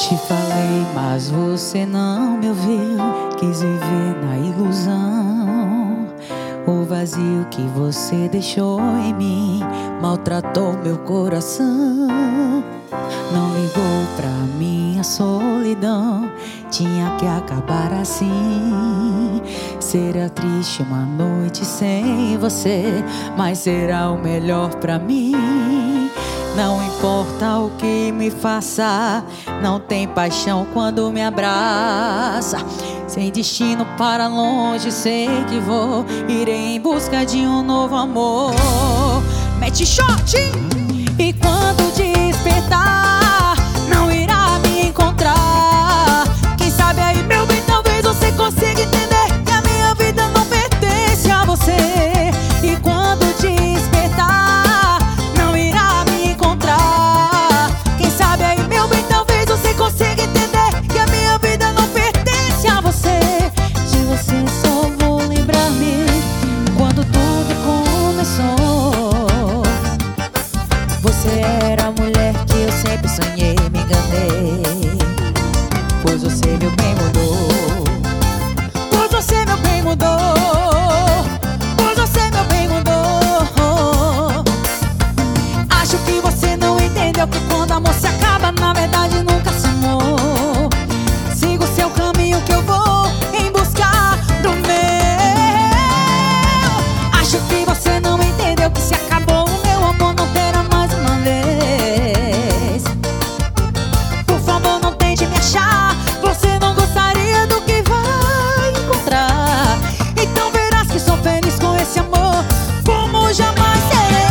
Te falei, mas você não me ouviu. Quis viver na ilusão. O vazio que você deixou em mim maltratou meu coração. Não ligou pra minha solidão. Tinha que acabar assim. Será triste uma noite sem você, mas será o melhor pra mim. Não importa o que me faça, não tem paixão quando me abraça. Sem destino para longe, sei que vou. Irei em busca de um novo amor. Mete shot! E quando despertar, não irá me encontrar. Quem sabe aí, meu bem, talvez você consiga entender que a minha vida não pertence a você. E quando despertar, não irá me encontrar. Quem sabe aí, meu bem, talvez você consiga entender que a minha vida não pertence a você. De você só vou lembrar-me quando tudo começou. Você era a mulher que eu sempre sonhei, me enganei. Pois você, meu bem, mudou. Pois você, meu bem, mudou. Pois você, meu bem, mudou. Acho que você não entendeu que quando amor se acaba, na verdade nunca se amou. Siga o seu caminho que eu vou em busca do meu. Acho que você não entendeu que se acabou o meu amor, não terá mais uma vez. Por favor, não tente me achar. Você não gostaria do que vai encontrar. Então verás que sou feliz com esse amor, como jamais serei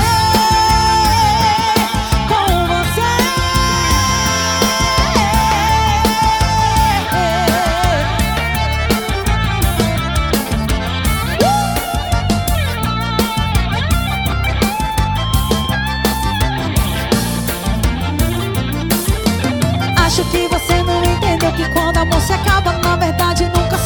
com você. Acho que você não entendeu que quando amor se acaba, na verdade nunca